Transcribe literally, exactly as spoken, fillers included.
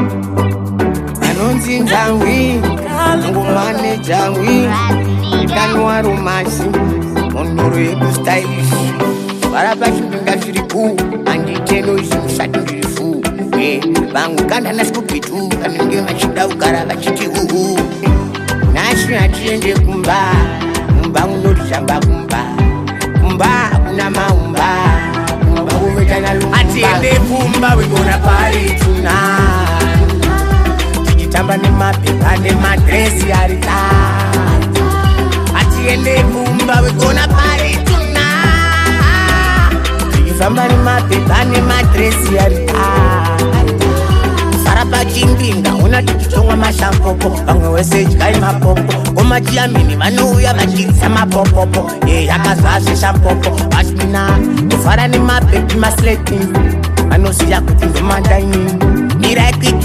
Anonzi Njangwi, Ngumane Njangwi, Ikanwa Romasi, Monoro Edu Stylish, Barabashi Ngashiriku, Anditeno Shadurifu, Bangana Naskupitu, Kamingi Machida Ukarabachi Uhu, Nashi Achende Kumba, Kumba Unori Shamba Kumba, Kumba Unama Umba, Kumba Umejana Lumba, Atiende Kumba, we gonna party tonight. Tamba ni mapepa ni madresi arita. Atiende Kumba, we gonna party tonight. Tamba ni mapepa ni madresi arita. Sarapa chimbinga una tichonga mashampopo. Bangwe wese chikai mapopo. Oma chiamini manu ya machisa mapopopo. Ye yakazase shampopo. Bashmina tufara ni mapepi masleti. Manu siya kutingo mandaini. Mira ekita